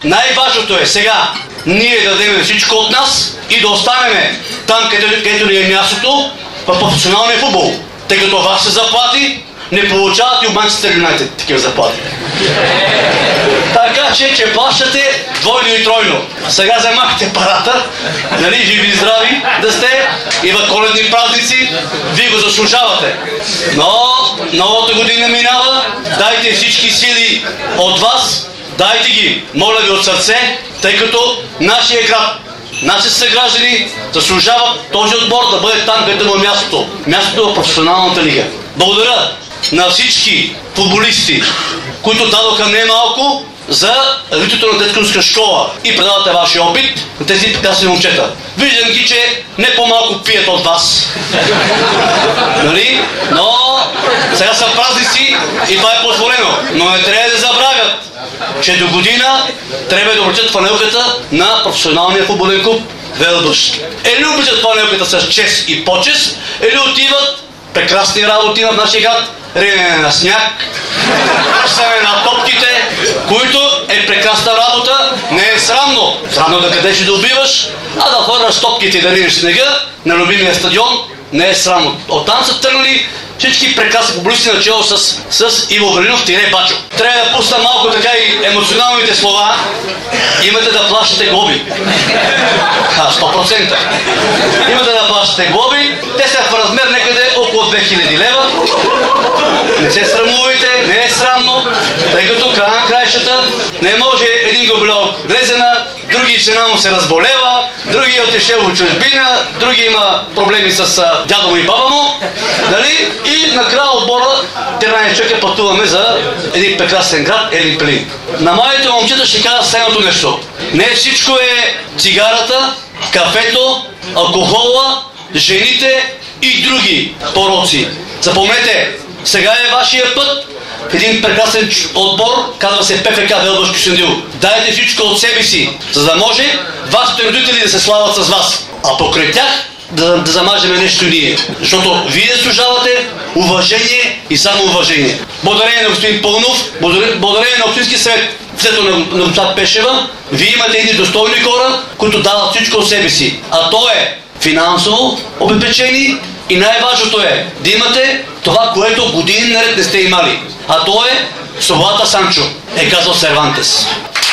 Най-важното е сега ние да дадем всичко от нас и да останем там, където ни е мястото, в професионалния футбол. Тъй като вашите заплати не получават и Манчестър Юнайтед такива заплати. Така че плащате двойно и тройно. Сега вземахте парата, нали, живи и здрави да сте и в коледни празници, вие го заслужавате. Но новата година минава, дайте всички сили от вас, дайте ги, моля ви от сърце, тъй като нашия град, нашите съграждани заслужават този отбор да бъде там, където му е мястото. Мястото в професионалната лига. Благодаря на всички футболисти, които дадоха немалко за развитието на детската школа и предавате вашия опит на тези прекрасни момчета. Виждам ги, че не по-малко пият от вас. Нали? Но сега са празници и това е позволено. Но не трябва да забравят, че до година трябва да облечат фанелката на професионалния футболен клуб Велбъш. Или обличат фанелката с чест и почест, или отиват прекрасни работи в нашия град, риене на сняг, пръсване на топките, които е прекрасна работа, не е срамно. Срамно да къдеш и да убиваш, а да хвърляш топките и да риеш снега на любимия стадион, не е срамно. Оттам са тръгнали всички прекрасни футболисти начало с Иво Велинов – Бачо. Трябва да пусна малко така и емоционалните слова. Имате да плащате глоби. 100%. Имате да плащате глоби. Те са в размер някъде около 2000 лева. Не се срамувайте, не е срамно, тъй като края на краищата не може един гоблео Глезена, други жена му се разболева, други е отишъл в чужбина, други има проблеми с дядо му и баба му, нали? И накрая отбора 13 човека пътуваме за един прекрасен град Елин Пелин. На младите момчета ще кажа следното нещо. Не всичко е цигарата, кафето, алкохола, жените и други пороци. Запомнете, сега е вашия път в един прекрасен отбор, казва се ПФК Велбъш Кюстендил. Дайте всичко от себе си, за да може вашите родители да се славят с вас. А покрай тях да замажем нещо ние. Защото вие заслужавате уважение и само уважение. Благодарение на господин Пълнов, благодарение на Общински съвет, след на госпожа Пешева, вие имате едни достойни хора, които дават всичко от себе си. А то е финансово обезпечени и най-важното е да имате това, което години наред не сте имали. А то е свободата, Санчо, е казал Сервантес.